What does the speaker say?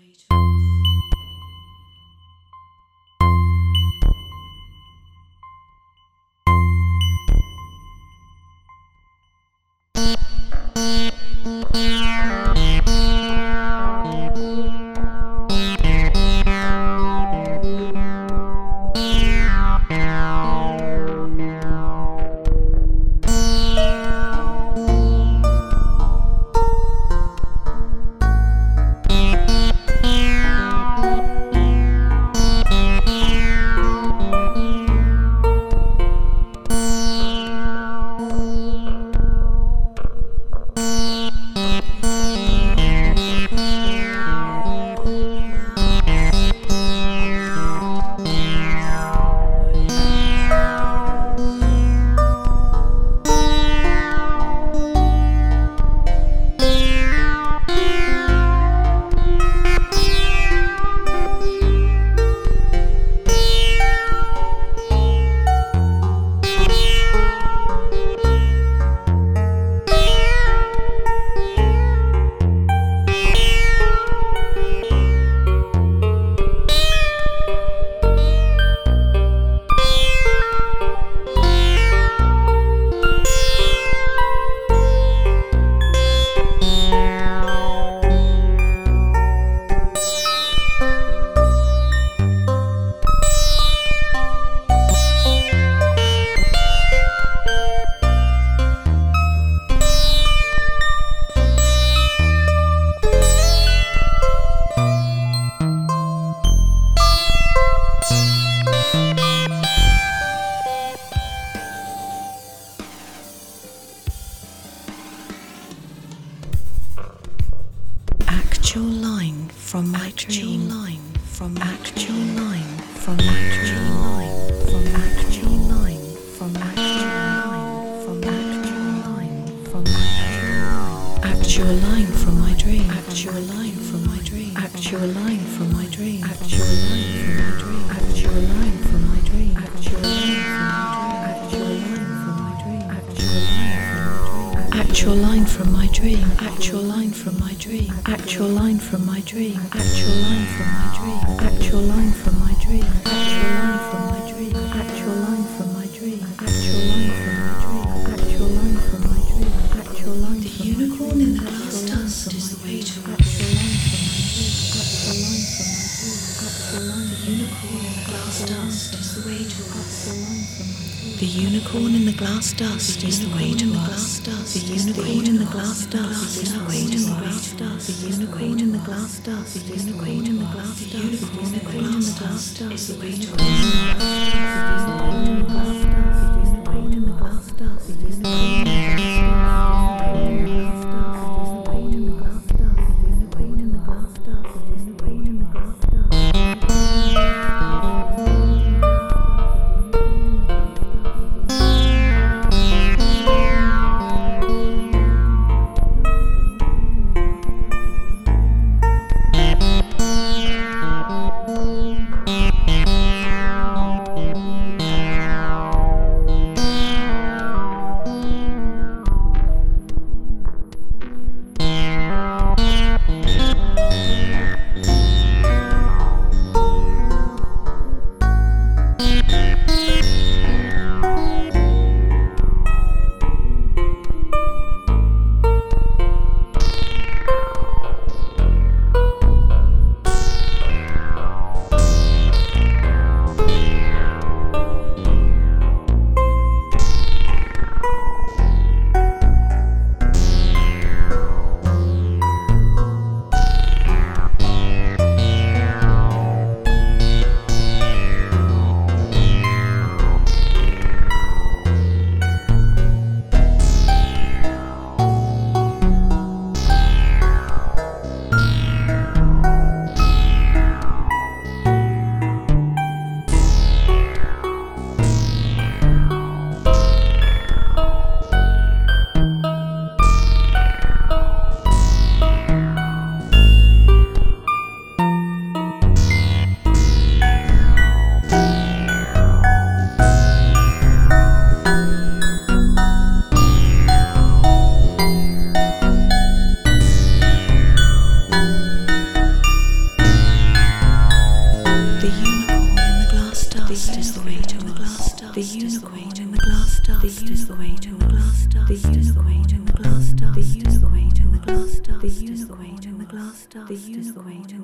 Actual line from my dream. Line from actual line from actual line from actual line from actual line from actual line from actual line from my dream. Actual line from my dream. Actual line from my dream. Actual line from my dream. Actual line from my dream. Actual line from my dream. Actual line from my dream. Actual line from my dream. Actual line from my dream. Actual line from my dream. Actual line from my dream. Actual line from my dream. Actual line from my dream. Actual line from my dream. Actual line from my dream. Actual line. The unicorn in the glass dust is the way to us. Actual line from my dream. Actual line. The unicorn in the glass dust is the way to us. The unicorn in the glass dust is the way to us. The unicorn in the glass dust is the way to us. The unicorn in the glass dust. The unicorn in the glass dust. The unicorn in the glass dust is the way to us. The unicorn in the glass dust. The unicorn in the glass dust. The unicorn in the glass dust. The unicorn in the glass